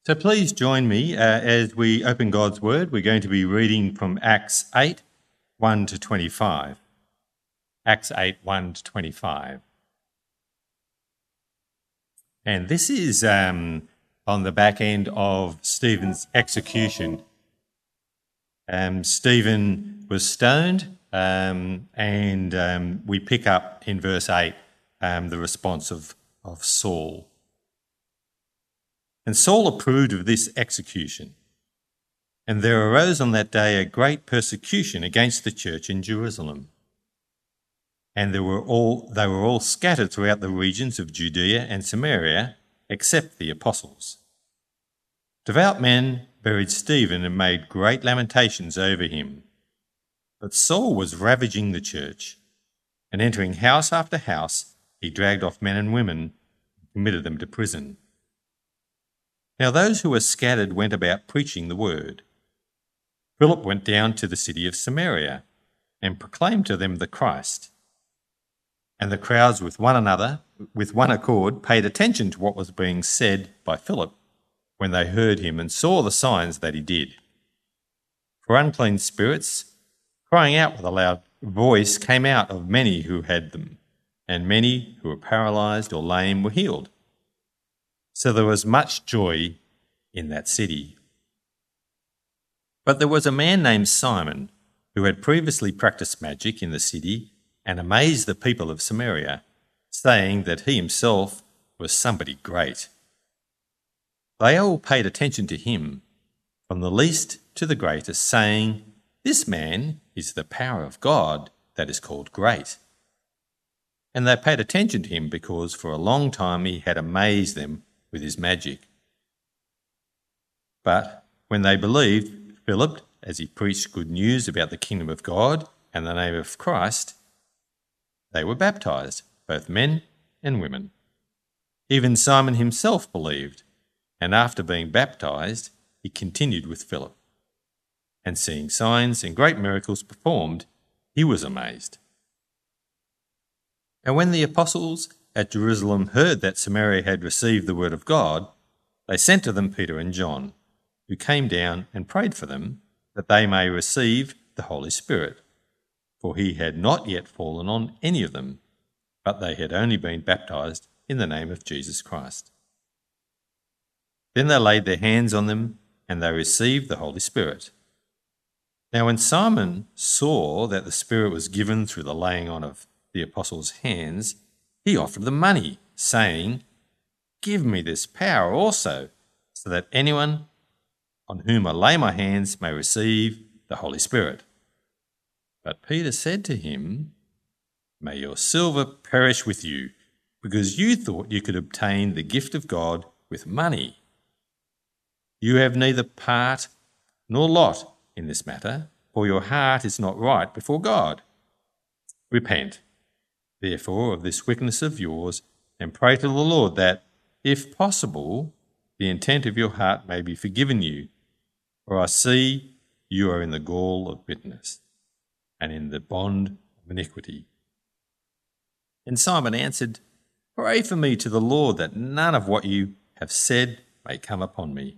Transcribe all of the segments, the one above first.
So please join me as we open God's Word. We're going to be reading from Acts 8, 1 to 25. Acts 8, 1 to 25. And this is on the back end of Stephen's execution. Stephen was stoned, and we pick up in verse 8 the response of Saul. And Saul approved of this execution. And there arose on that day a great persecution against the church in Jerusalem. And they were all scattered throughout the regions of Judea and Samaria, except the apostles. Devout men buried Stephen and made great lamentations over him. But Saul was ravaging the church, and entering house after house, he dragged off men and women and committed them to prison. Now those who were scattered went about preaching the word. Philip went down to the city of Samaria and proclaimed to them the Christ. And the crowds with one accord, paid attention to what was being said by Philip when they heard him and saw the signs that he did. For unclean spirits, crying out with a loud voice, came out of many who had them, and many who were paralysed or lame were healed. So there was much joy in that city. But there was a man named Simon who had previously practiced magic in the city and amazed the people of Samaria, saying that he himself was somebody great. They all paid attention to him, from the least to the greatest, saying, "This man is the power of God that is called great." And they paid attention to him because for a long time he had amazed them with his magic. But when they believed Philip as he preached good news about the kingdom of God and the name of Christ, they were baptized, both men and women. Even Simon himself believed, and after being baptized, he continued with Philip. And seeing signs and great miracles performed, he was amazed. And when the apostles at Jerusalem heard that Samaria had received the word of God, they sent to them Peter and John, who came down and prayed for them that they may receive the Holy Spirit, for he had not yet fallen on any of them, but they had only been baptized in the name of Jesus Christ. Then they laid their hands on them, and they received the Holy Spirit. Now when Simon saw that the Spirit was given through the laying on of the apostles' hands, he offered them money, saying, "Give me this power also, so that anyone on whom I lay my hands may receive the Holy Spirit." But Peter said to him, "May your silver perish with you, because you thought you could obtain the gift of God with money. You have neither part nor lot in this matter, for your heart is not right before God. Repent, therefore, of this wickedness of yours, and pray to the Lord that, if possible, the intent of your heart may be forgiven you. For I see you are in the gall of bitterness, and in the bond of iniquity." And Simon answered, "Pray for me to the Lord that none of what you have said may come upon me."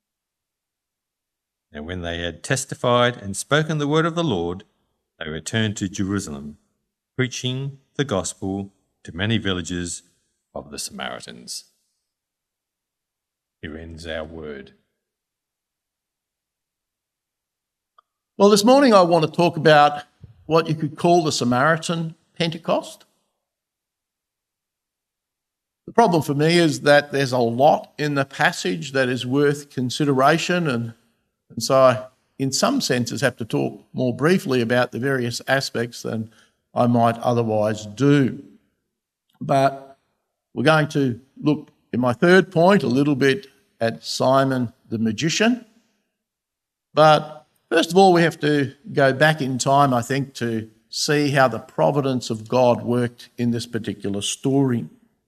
And when they had testified and spoken the word of the Lord, they returned to Jerusalem, preaching the gospel to many villages of the Samaritans. Here ends our word. Well, this morning I want to talk about what you could call the Samaritan Pentecost. The problem for me is that there's a lot in the passage that is worth consideration, and so I, in some senses, have to talk more briefly about the various aspects than I might otherwise do. But we're going to look, in my third point, a little bit at Simon the magician. But first of all, we have to go back in time, I think, to see how the providence of God worked in this particular story.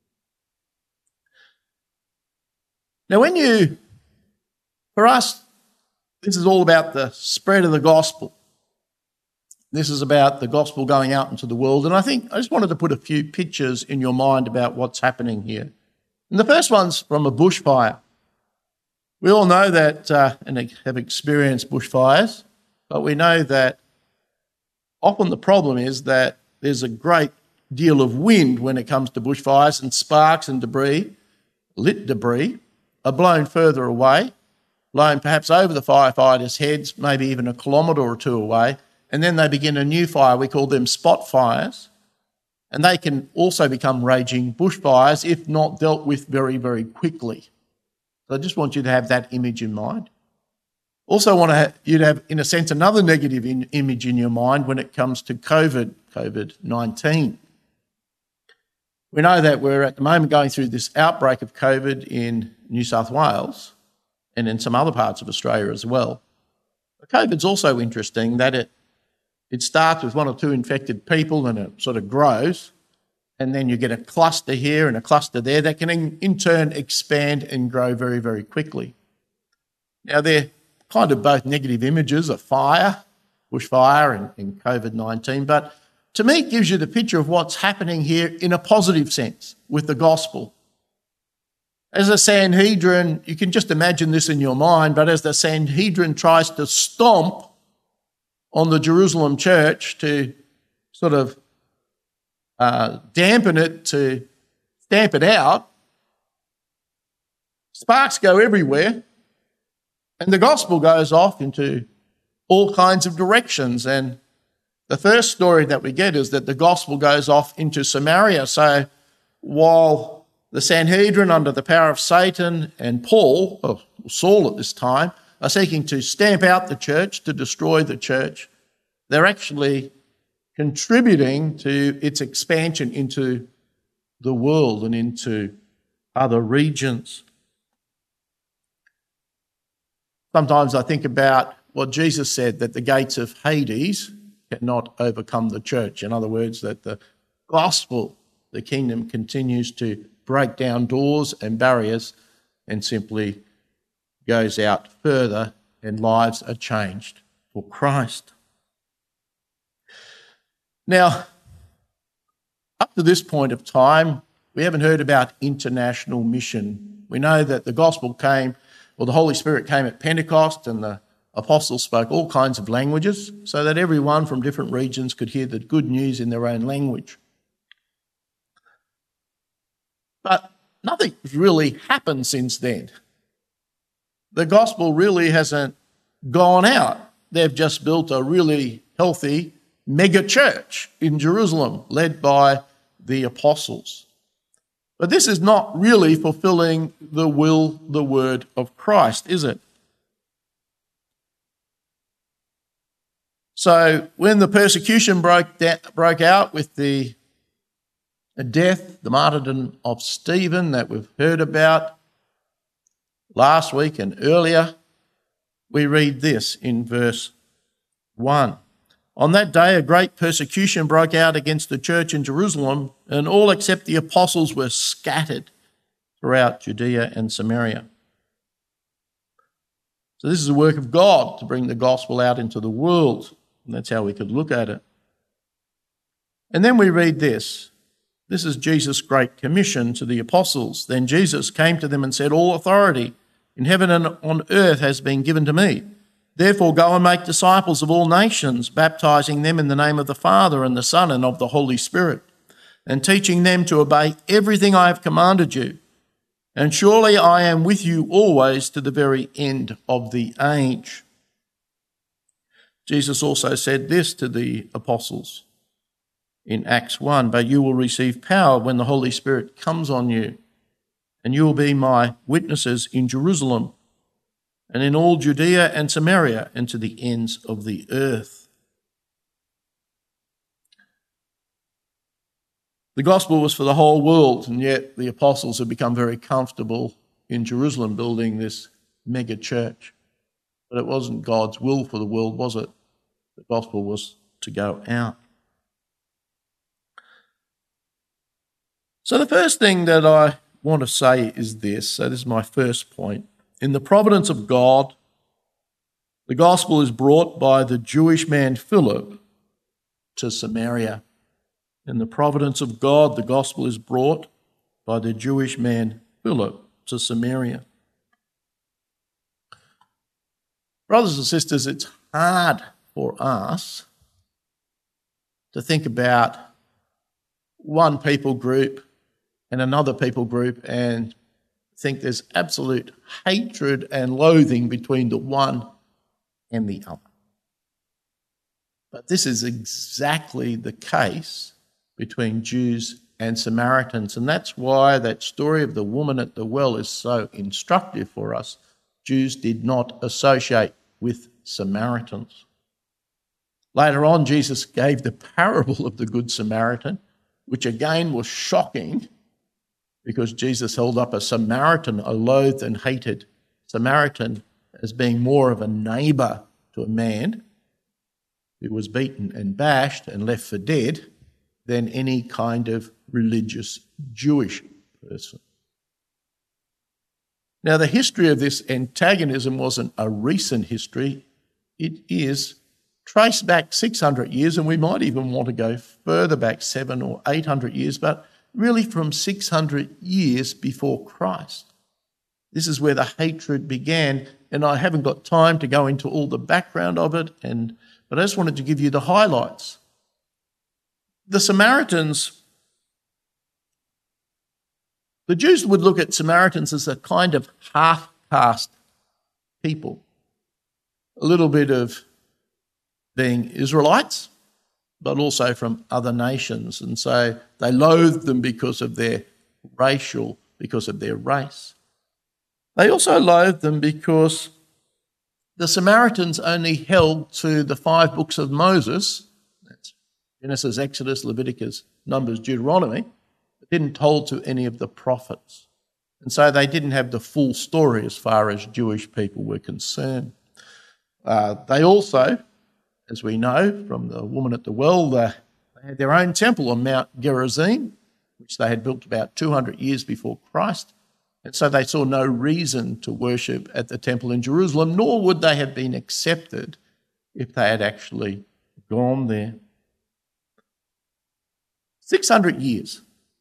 Now, for us, this is all about the spread of the gospel. This is about the gospel going out into the world. And I just wanted to put a few pictures in your mind about what's happening here. And the first one's from a bushfire. We all know that and have experienced bushfires, but we know that often the problem is that there's a great deal of wind when it comes to bushfires, and sparks and debris, lit debris, are blown further away, blown perhaps over the firefighters' heads, maybe even a kilometre or two away, and then they begin a new fire. We call them spot fires, and they can also become raging bushfires if not dealt with very, very quickly. So I just want you to have that image in mind. Also want you to have, in a sense, another negative image in your mind when it comes to COVID-19. We know that we're at the moment going through this outbreak of COVID in New South Wales and in some other parts of Australia as well. But COVID's also interesting that it starts with one or two infected people and it sort of grows, and then you get a cluster here and a cluster there that can in turn expand and grow very, very quickly. Now, they're kind of both negative images of fire, bushfire and COVID-19, but to me it gives you the picture of what's happening here in a positive sense with the gospel. As the Sanhedrin, you can just imagine this in your mind, but as the Sanhedrin tries to stomp on the Jerusalem church to sort of dampen it, to stamp it out, sparks go everywhere, and the gospel goes off into all kinds of directions. And the first story that we get is that the gospel goes off into Samaria. So while the Sanhedrin, under the power of Satan and Paul, or Saul at this time, are seeking to stamp out the church, to destroy the church, they're actually contributing to its expansion into the world and into other regions. Sometimes I think about what Jesus said, that the gates of Hades cannot overcome the church. In other words, that the gospel, the kingdom, continues to break down doors and barriers and simply goes out further, and lives are changed for Christ. Now, up to this point of time, we haven't heard about international mission. We know that the gospel came, or the Holy Spirit came at Pentecost, and the apostles spoke all kinds of languages so that everyone from different regions could hear the good news in their own language. But nothing's really happened since then. The gospel really hasn't gone out. They've just built a really healthy mega church in Jerusalem led by the apostles. But this is not really fulfilling the word of Christ, is it? So when the persecution broke out with the death, the martyrdom of Stephen that we've heard about last week and earlier, we read this in verse 1. On that day, a great persecution broke out against the church in Jerusalem, and all except the apostles were scattered throughout Judea and Samaria. So this is the work of God to bring the gospel out into the world, and that's how we could look at it. And then we read this. This is Jesus' great commission to the apostles. Then Jesus came to them and said, "All authority in heaven and on earth has been given to me. Therefore go and make disciples of all nations, baptizing them in the name of the Father and the Son and of the Holy Spirit, and teaching them to obey everything I have commanded you. And surely I am with you always to the very end of the age." Jesus also said this to the apostles in Acts 1, "But you will receive power when the Holy Spirit comes on you, and you will be my witnesses in Jerusalem and in all Judea and Samaria and to the ends of the earth." The gospel was for the whole world, and yet the apostles had become very comfortable in Jerusalem building this mega church. But it wasn't God's will for the world, was it? The gospel was to go out. So the first thing that I want to say is this. So this is my first point. In the providence of God, the gospel is brought by the Jewish man Philip to Samaria. In the providence of God, the gospel is brought by the Jewish man Philip to Samaria. Brothers and sisters, it's hard for us to think about one people group and another people group and think there's absolute hatred and loathing between the one and the other. But this is exactly the case between Jews and Samaritans, and that's why that story of the woman at the well is so instructive for us. Jews did not associate with Samaritans. Later on, Jesus gave the parable of the Good Samaritan, which again was shocking because Jesus held up a Samaritan, a loathed and hated Samaritan, as being more of a neighbour to a man who was beaten and bashed and left for dead than any kind of religious Jewish person. Now, the history of this antagonism wasn't a recent history. It is traced back 600 years, and we might even want to go further back, 700 or 800 years, but really from 600 years before Christ. This is where the hatred began, and I haven't got time to go into all the background of it, but I just wanted to give you the highlights. The Samaritans, the Jews would look at Samaritans as a kind of half-caste people, a little bit of being Israelites, but also from other nations. And so they loathed them because of their race. They also loathed them because the Samaritans only held to the 5 books of Moses, that's Genesis, Exodus, Leviticus, Numbers, Deuteronomy, but didn't hold to any of the prophets. And so they didn't have the full story as far as Jewish people were concerned. They also, as we know from the woman at the well, they had their own temple on Mount Gerizim, which they had built about 200 years before Christ. And so they saw no reason to worship at the temple in Jerusalem, nor would they have been accepted if they had actually gone there. 600 years.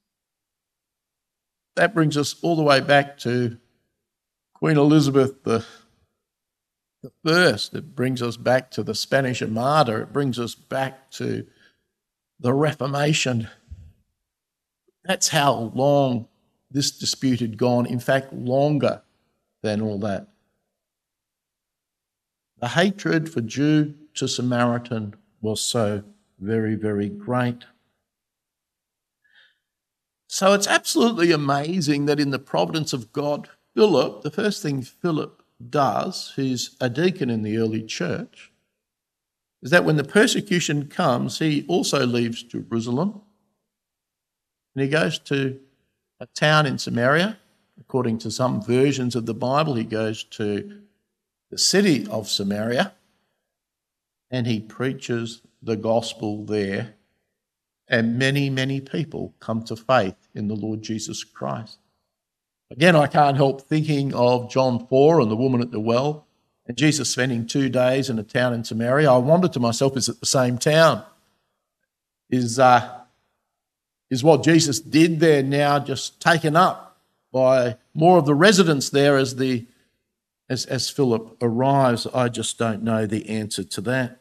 That brings us all the way back to Queen Elizabeth the First. It brings us back to the Spanish Armada. It brings us back to the Reformation. That's how long this dispute had gone, in fact, longer than all that. The hatred for Jew to Samaritan was so very, very great. So it's absolutely amazing that in the providence of God, Philip, the first thing Philip does, who's a deacon in the early church, is that when the persecution comes, he also leaves Jerusalem and he goes to a town in Samaria. According to some versions of the Bible, he goes to the city of Samaria and he preaches the gospel there, and many, many people come to faith in the Lord Jesus Christ. Again, I can't help thinking of John 4 and the woman at the well, and Jesus spending 2 days in a town in Samaria. I wondered to myself, is it the same town? Is what Jesus did there now just taken up by more of the residents there as Philip arrives? I just don't know the answer to that.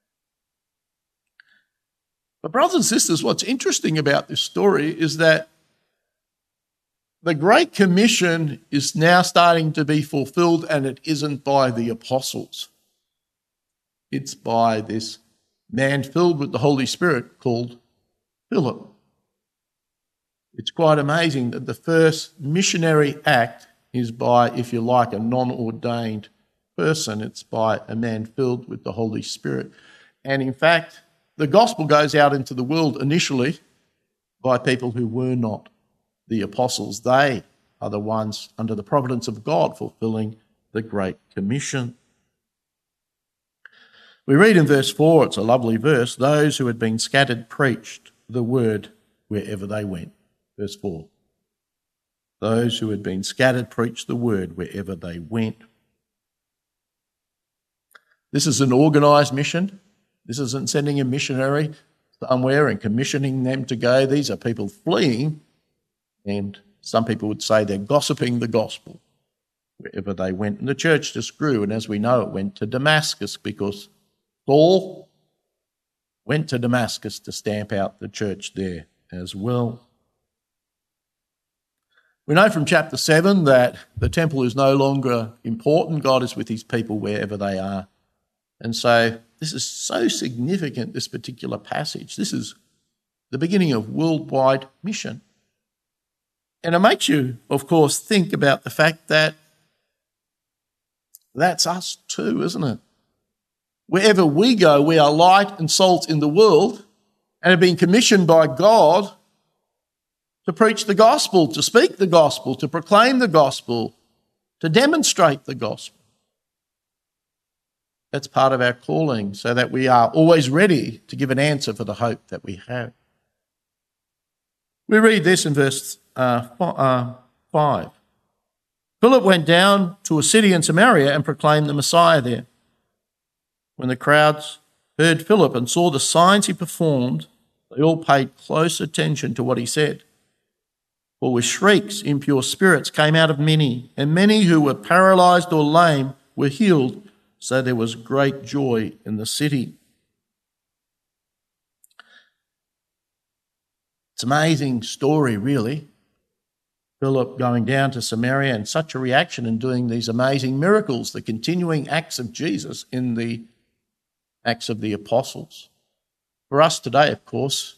But brothers and sisters, what's interesting about this story is that the Great Commission is now starting to be fulfilled, and it isn't by the apostles. It's by this man filled with the Holy Spirit called Philip. It's quite amazing that the first missionary act is by, if you like, a non-ordained person. It's by a man filled with the Holy Spirit. And in fact, the gospel goes out into the world initially by people who were not the apostles. They are the ones under the providence of God fulfilling the Great Commission. We read in verse 4, it's a lovely verse, those who had been scattered preached the word wherever they went. Verse 4. Those who had been scattered preached the word wherever they went. This is an organised mission. This isn't sending a missionary somewhere and commissioning them to go. These are people fleeing, and some people would say they're gossiping the gospel. wherever they went. And the church just grew, and as we know, it went to Damascus because Saul went to Damascus to stamp out the church there as well. We know from chapter 7 that the temple is no longer important. God is with his people wherever they are. And so this is so significant, this particular passage. This is the beginning of worldwide mission. And it makes you, of course, think about the fact that that's us too, isn't it? Wherever we go, we are light and salt in the world and have been commissioned by God to preach the gospel, to speak the gospel, to proclaim the gospel, to demonstrate the gospel. That's part of our calling, so that we are always ready to give an answer for the hope that we have. We read this in verse 5. Philip went down to a city in Samaria and proclaimed the Messiah there. When the crowds heard Philip and saw the signs he performed, they all paid close attention to what he said. For with shrieks, impure spirits came out of many, and many who were paralyzed or lame were healed, so there was great joy in the city. It's an amazing story, really. Philip going down to Samaria and such a reaction and doing these amazing miracles, the continuing acts of Jesus in the Acts of the Apostles. For us today, of course,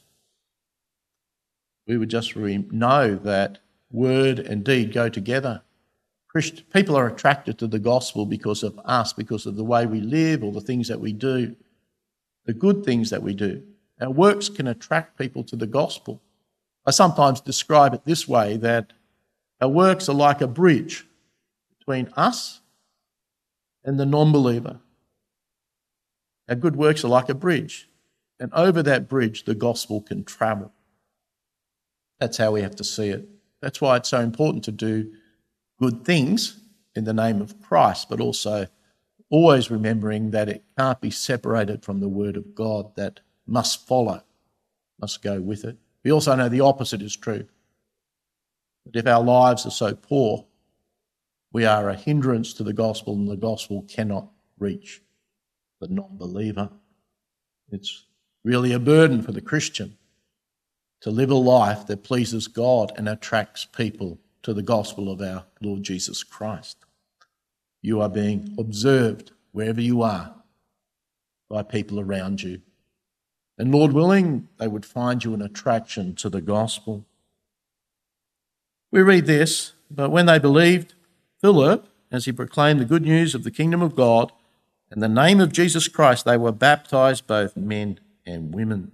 we would just know that word and deed go together. People are attracted to the gospel because of us, because of the way we live or the things that we do, the good things that we do. Our works can attract people to the gospel. I sometimes describe it this way, that our works are like a bridge between us and the non-believer. Our good works are like a bridge, and over that bridge the gospel can travel. That's how we have to see it. That's why it's so important to do good things in the name of Christ, but also always remembering that it can't be separated from the word of God, that must follow, must go with it. We also know the opposite is true. That if our lives are so poor, we are a hindrance to the gospel, and the gospel cannot reach the non-believer. It's really a burden for the Christian to live a life that pleases God and attracts people to the gospel of our Lord Jesus Christ. You are being observed wherever you are by people around you. And Lord willing, they would find you an attraction to the gospel. We read this, but when they believed Philip, as he proclaimed the good news of the kingdom of God, in the name of Jesus Christ, they were baptized, both men and women.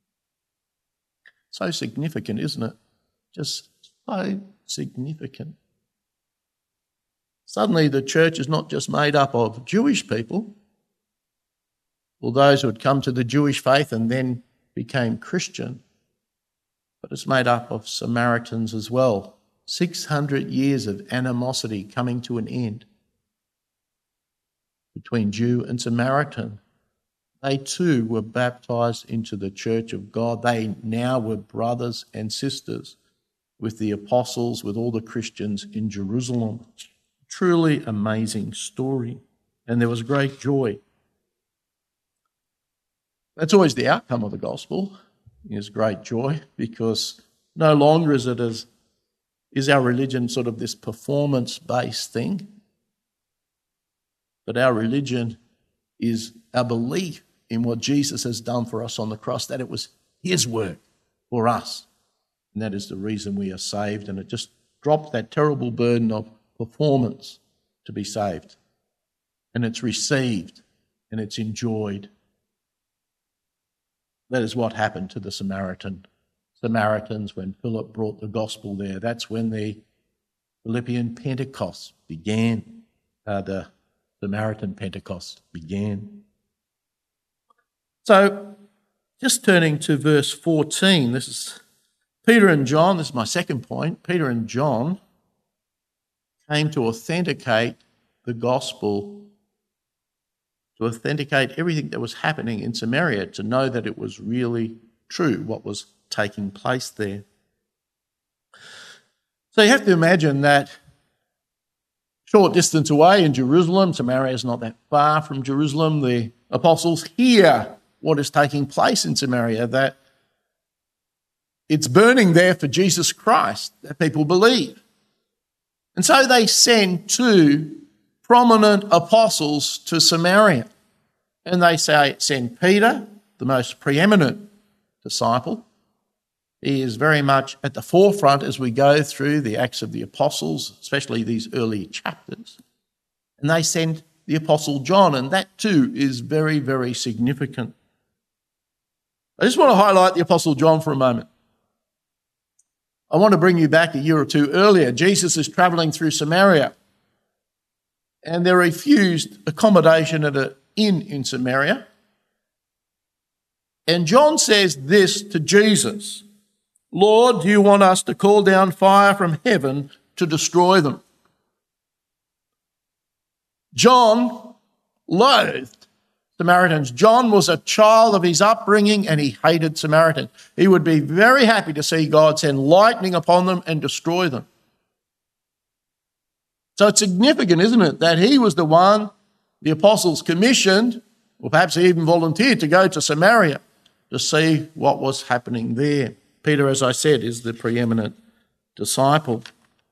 So significant, isn't it? Just so significant. Suddenly the church is not just made up of Jewish people, or those who had come to the Jewish faith and then became Christian, but it's made up of Samaritans as well. 600 years of animosity coming to an end between Jew and Samaritan. They too were baptized into the church of God. They now were brothers and sisters with the apostles, with all the Christians in Jerusalem. Truly amazing story. And there was great joy. That's always the outcome of the gospel, is great joy, because no longer is our religion sort of this performance-based thing, but our religion is our belief in what Jesus has done for us on the cross, that it was his work for us. And that is the reason we are saved. And it just dropped that terrible burden of performance to be saved. And it's received and it's enjoyed. That is what happened to the Samaritans when Philip brought the gospel there. That's when the Philippian Pentecost began, the Samaritan Pentecost began. So, just turning to verse 14, this is Peter and John. This is my second point. Peter and John came to authenticate the gospel, to authenticate everything that was happening in Samaria, to know that it was really true, what was taking place there. So you have to imagine that short distance away in Jerusalem. Samaria is not that far from Jerusalem. The apostles hear what is taking place in Samaria, that it's burning there for Jesus Christ, that people believe. And so they send two prominent apostles to Samaria. And they send Peter, the most preeminent disciple. He is very much at the forefront as we go through the Acts of the Apostles, especially these early chapters. And they send the Apostle John, and that too is very, very significant. I just want to highlight the Apostle John for a moment. I want to bring you back a year or two earlier. Jesus is travelling through Samaria, and they're refused accommodation at an inn in Samaria. And John says this to Jesus: "Lord, do you want us to call down fire from heaven to destroy them?" John loathed Samaritans. John was a child of his upbringing and he hated Samaritans. He would be very happy to see God send lightning upon them and destroy them. So it's significant, isn't it, that he was the one the apostles commissioned, or perhaps he even volunteered to go to Samaria to see what was happening there. Peter, as I said, is the preeminent disciple.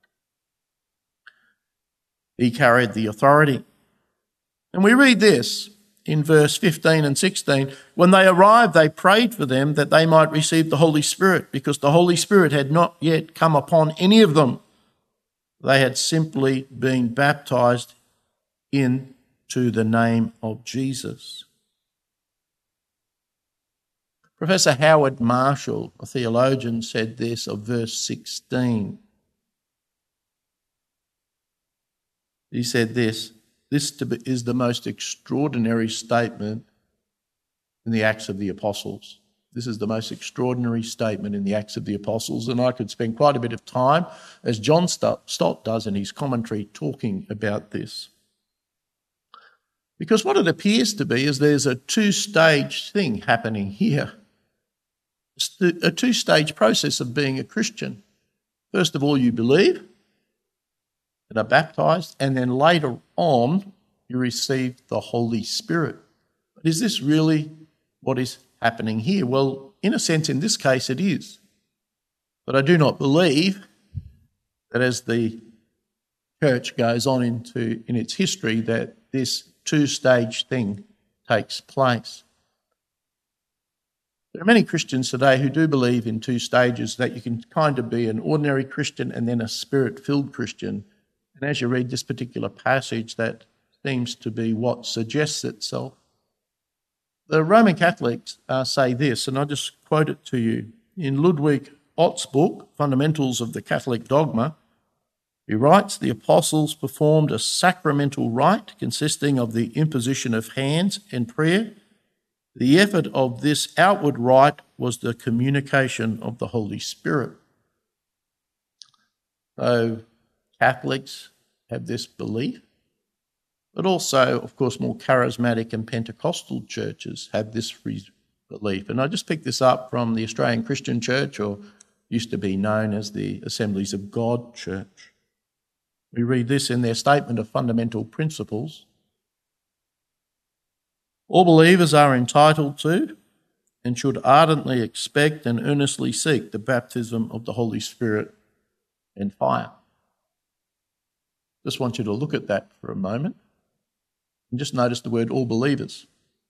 He carried the authority. And we read this in verse 15 and 16. When they arrived, they prayed for them that they might receive the Holy Spirit, because the Holy Spirit had not yet come upon any of them. They had simply been baptized into the name of Jesus. Professor Howard Marshall, a theologian, said this of verse 16. He said this is the most extraordinary statement in the Acts of the Apostles. This is the most extraordinary statement in the Acts of the Apostles, and I could spend quite a bit of time, as John Stott does in his commentary, talking about this. Because what it appears to be is there's a two-stage thing happening here. A two-stage process of being a Christian. First of all, you believe and are baptized, and then later on, you receive the Holy Spirit. But is this really what is happening here? Well, in a sense, in this case, it is. But I do not believe that as the church goes on in its history, that this two-stage thing takes place. There are many Christians today who do believe in two stages, that you can kind of be an ordinary Christian and then a Spirit-filled Christian. And as you read this particular passage, that seems to be what suggests itself. The Roman Catholics say this, and I'll just quote it to you. In Ludwig Ott's book, Fundamentals of the Catholic Dogma, he writes, "The apostles performed a sacramental rite consisting of the imposition of hands and prayer. The effort of this outward rite was the communication of the Holy Spirit." So Catholics have this belief, but also, of course, more charismatic and Pentecostal churches have this belief. And I just picked this up from the Australian Christian Church, or used to be known as the Assemblies of God Church. We read this in their statement of fundamental principles. All believers are entitled to and should ardently expect and earnestly seek the baptism of the Holy Spirit and fire. Just want you to look at that for a moment and just notice the word all believers.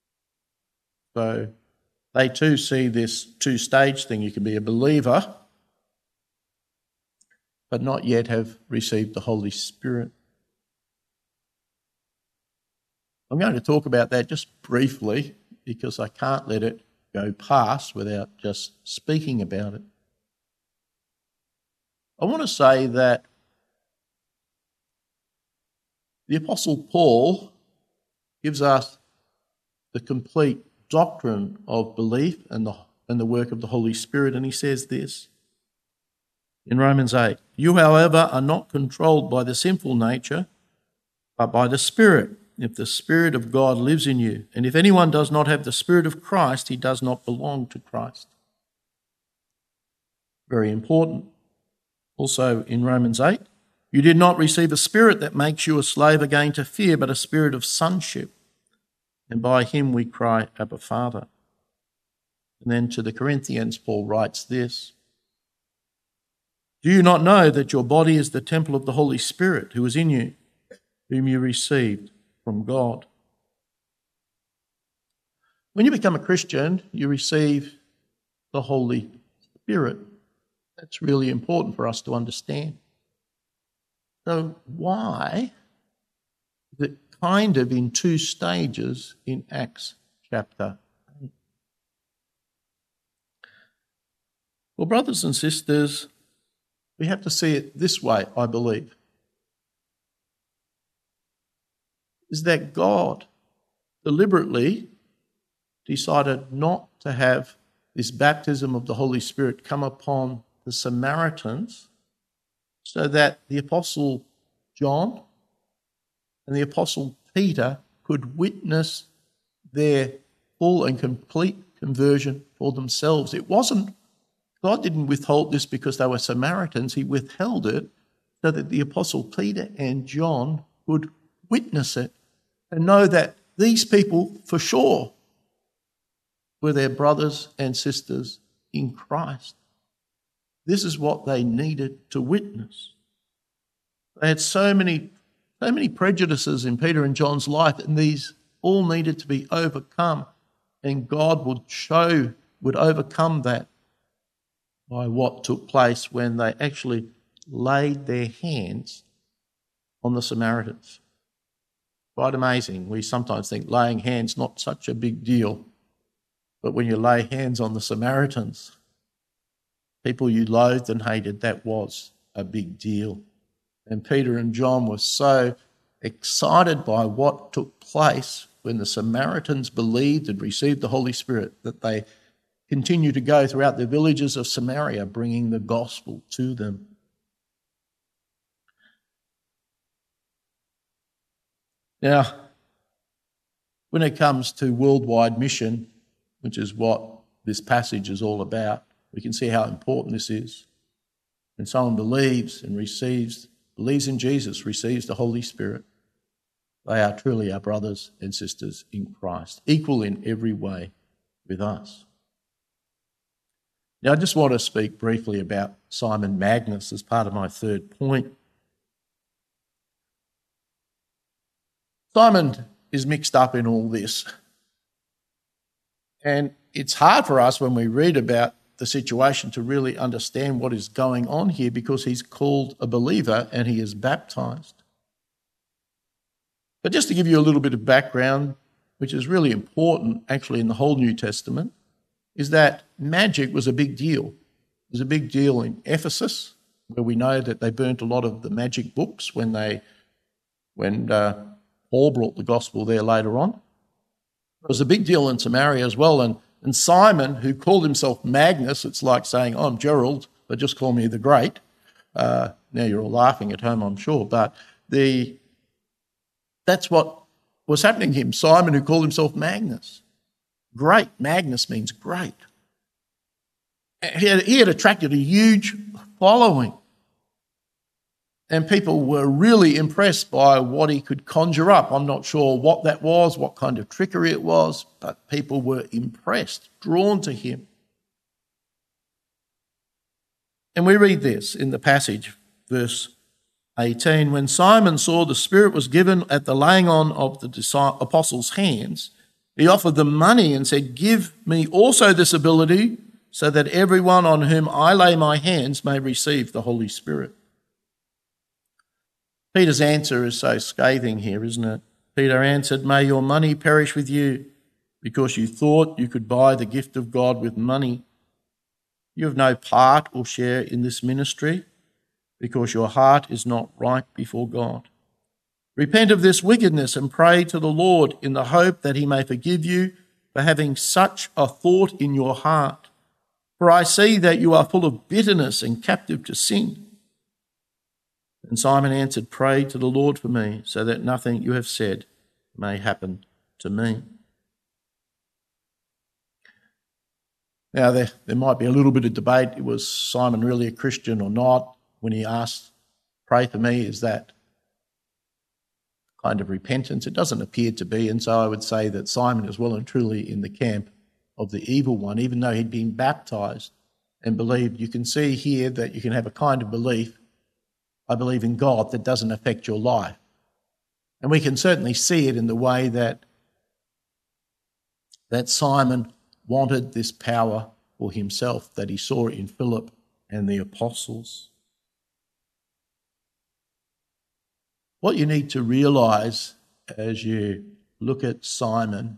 So they too see this two-stage thing. You can be a believer but not yet have received the Holy Spirit. I'm going to talk about that just briefly because I can't let it go past without just speaking about it. I want to say that the Apostle Paul gives us the complete doctrine of belief and the work of the Holy Spirit, and he says this in Romans 8, "You, however, are not controlled by the sinful nature, but by the Spirit, if the Spirit of God lives in you. And if anyone does not have the Spirit of Christ, he does not belong to Christ." Very important. Also in Romans 8, You did not receive a spirit that makes you a slave again to fear, but a spirit of sonship. And by him we cry, Abba, Father. And then to the Corinthians, Paul writes this: Do you not know that your body is the temple of the Holy Spirit who is in you, whom you received from God? When you become a Christian, you receive the Holy Spirit. That's really important for us to understand. So why is it kind of in two stages in Acts chapter 8? Well, brothers and sisters, we have to see it this way, I believe, is that God deliberately decided not to have this baptism of the Holy Spirit come upon the Samaritans so that the Apostle John and the Apostle Peter could witness their full and complete conversion for themselves. God didn't withhold this because they were Samaritans. He withheld it so that the Apostle Peter and John would witness it and know that these people for sure were their brothers and sisters in Christ. This is what they needed to witness. They had so many prejudices in Peter and John's life, and these all needed to be overcome, and God would overcome that by what took place when they actually laid their hands on the Samaritans. Quite amazing. We sometimes think laying hands not such a big deal, but when you lay hands on the Samaritans, people you loathed and hated, that was a big deal. And Peter and John were so excited by what took place when the Samaritans believed and received the Holy Spirit that they continued to go throughout the villages of Samaria, bringing the gospel to them. Now, when it comes to worldwide mission, which is what this passage is all about, we can see how important this is. When someone believes in Jesus, receives the Holy Spirit, they are truly our brothers and sisters in Christ, equal in every way with us. Now, I just want to speak briefly about Simon Magnus as part of my third point. Simon is mixed up in all this. And it's hard for us when we read about the situation to really understand what is going on here, because he's called a believer and he is baptized. But just to give you a little bit of background, which is really important actually in the whole New Testament, is that magic was a big deal. It was a big deal in Ephesus, where we know that they burnt a lot of the magic books when Paul brought the gospel there later on. It was a big deal in Samaria as well. And Simon, who called himself Magnus, it's like saying, I'm Gerald, but just call me the Great. Now you're all laughing at home, I'm sure. But that's what was happening to him. Simon, who called himself Magnus. Great. Magnus means great. He had attracted a huge following. And people were really impressed by what he could conjure up. I'm not sure what that was, what kind of trickery it was, but people were impressed, drawn to him. And we read this in the passage, verse 18. When Simon saw the Spirit was given at the laying on of the apostles' hands, he offered them money and said, Give me also this ability, so that everyone on whom I lay my hands may receive the Holy Spirit. Peter's answer is so scathing here, isn't it? Peter answered, May your money perish with you, because you thought you could buy the gift of God with money. You have no part or share in this ministry, because your heart is not right before God. Repent of this wickedness and pray to the Lord in the hope that he may forgive you for having such a thought in your heart. For I see that you are full of bitterness and captive to sin. And Simon answered, Pray to the Lord for me, so that nothing you have said may happen to me. Now, there might be a little bit of debate. Was Simon really a Christian or not when he asked, pray for me is that kind of repentance. It doesn't appear to be, and so I would say that Simon is well and truly in the camp of the evil one, even though he'd been baptised and believed. You can see here that you can have a kind of belief, I believe in God, that doesn't affect your life. And we can certainly see it in the way that Simon wanted this power for himself, that he saw in Philip and the apostles. What you need to realise as you look at Simon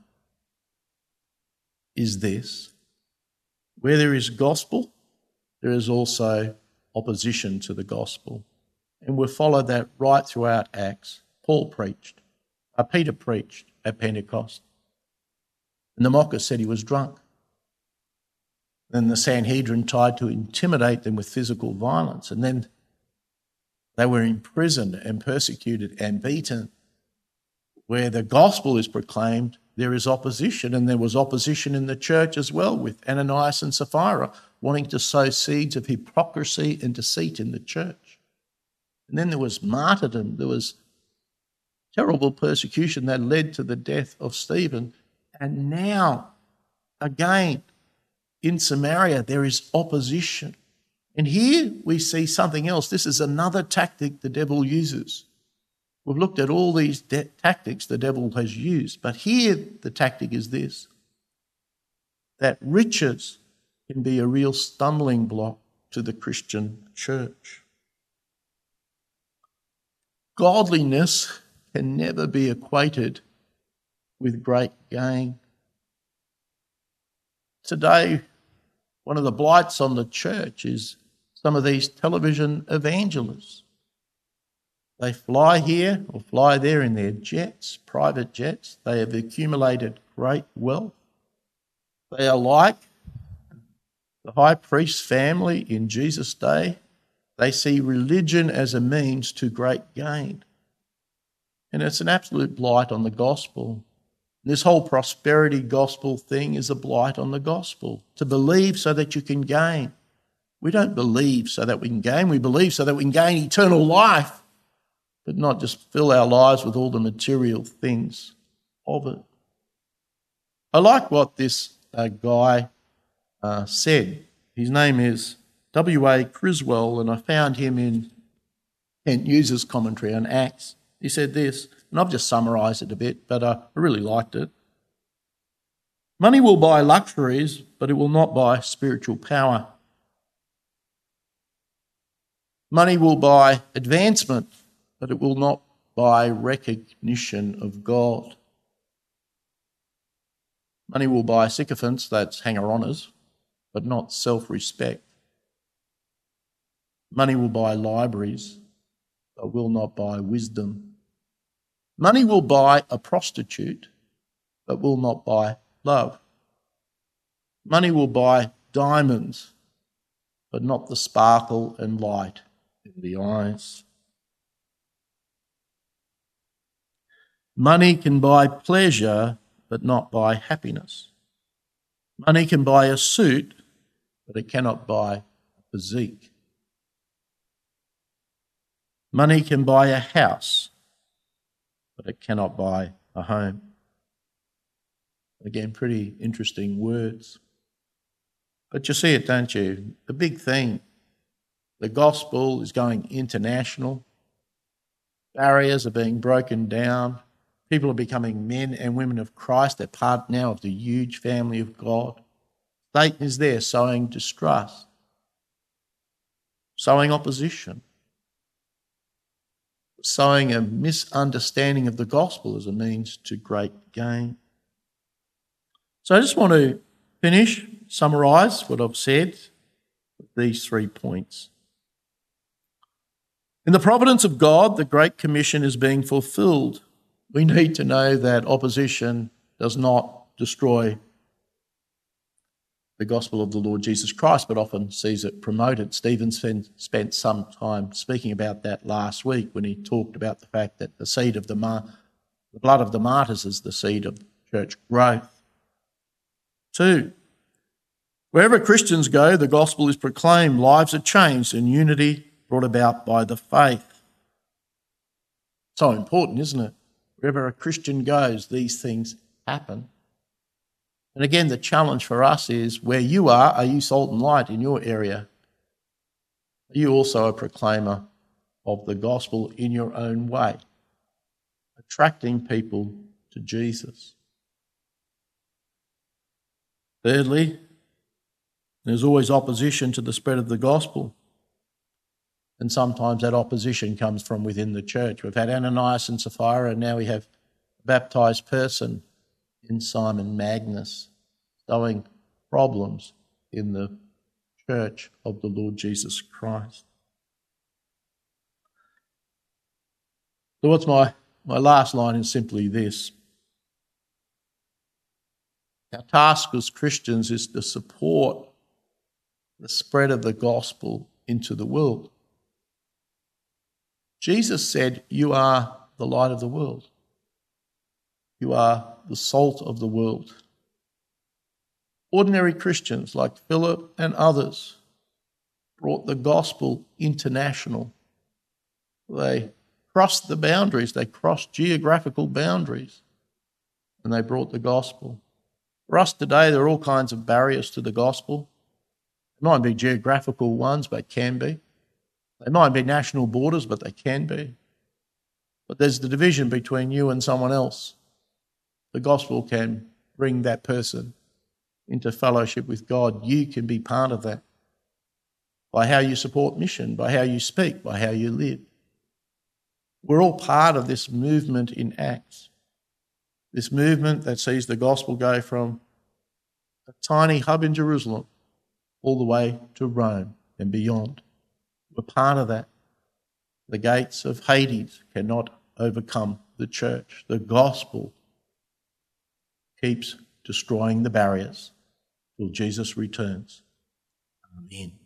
is this: where there is gospel, there is also opposition to the gospel. And we'll follow that right throughout Acts. Peter preached at Pentecost. And the mockers said he was drunk. Then the Sanhedrin tried to intimidate them with physical violence. And then they were imprisoned and persecuted and beaten. Where the gospel is proclaimed, there is opposition. And there was opposition in the church as well, with Ananias and Sapphira wanting to sow seeds of hypocrisy and deceit in the church. And then there was martyrdom. There was terrible persecution that led to the death of Stephen. And now, again, in Samaria, there is opposition. And here we see something else. This is another tactic the devil uses. We've looked at all these tactics the devil has used, but here the tactic is this: that riches can be a real stumbling block to the Christian church. Godliness can never be equated with great gain. Today, one of the blights on the church is some of these television evangelists. They fly here or fly there in their jets, private jets. They have accumulated great wealth. They are like the high priest's family in Jesus' day. They see religion as a means to great gain. And it's an absolute blight on the gospel. This whole prosperity gospel thing is a blight on the gospel. To believe so that you can gain. We don't believe so that we can gain. We believe so that we can gain eternal life, but not just fill our lives with all the material things of it. I like what this guy said. His name is W.A. Criswell, and I found him in Kent User's commentary on Acts. He said this, and I've just summarised it a bit, but I really liked it. Money will buy luxuries, but it will not buy spiritual power. Money will buy advancement, but it will not buy recognition of God. Money will buy sycophants, that's hanger-oners, but not self-respect. Money will buy libraries, but will not buy wisdom. Money will buy a prostitute, but will not buy love. Money will buy diamonds, but not the sparkle and light in the eyes. Money can buy pleasure, but not buy happiness. Money can buy a suit, but it cannot buy a physique. Money can buy a house, but it cannot buy a home. Again, pretty interesting words. But you see it, don't you? The big thing, the gospel is going international. Barriers are being broken down. People are becoming men and women of Christ. They're part now of the huge family of God. Satan is there sowing distrust, sowing opposition, sowing a misunderstanding of the gospel as a means to great gain. So I just want to summarise what I've said with these 3 points. In the providence of God, the Great Commission is being fulfilled. We need to know that opposition does not destroy the gospel of the Lord Jesus Christ, but often sees it promoted. Stephen spent some time speaking about that last week when he talked about the fact that the seed of the blood of the martyrs is the seed of church growth. 2, wherever Christians go, the gospel is proclaimed, lives are changed, and unity brought about by the faith. So important, isn't it? Wherever a Christian goes, these things happen. And again, the challenge for us is, where you are you salt and light in your area? Are you also a proclaimer of the gospel in your own way, attracting people to Jesus? Thirdly, there's always opposition to the spread of the gospel. And sometimes that opposition comes from within the church. We've had Ananias and Sapphira, and now we have a baptised person in Simon Magnus, sowing problems in the church of the Lord Jesus Christ. So what's my last line is simply this. Our task as Christians is to support the spread of the gospel into the world. Jesus said, "You are the light of the world. You are the salt of the world." Ordinary Christians like Philip and others brought the gospel international. They crossed the boundaries, they crossed geographical boundaries, and they brought the gospel. For us today, there are all kinds of barriers to the gospel. They might be geographical ones, but can be. They might be national borders, but they can be. But there's the division between you and someone else. The gospel can bring that person into fellowship with God. You can be part of that by how you support mission, by how you speak, by how you live. We're all part of this movement in Acts, this movement that sees the gospel go from a tiny hub in Jerusalem all the way to Rome and beyond. We're part of that. The gates of Hades cannot overcome the church. The gospel keeps destroying the barriers till Jesus returns. Amen.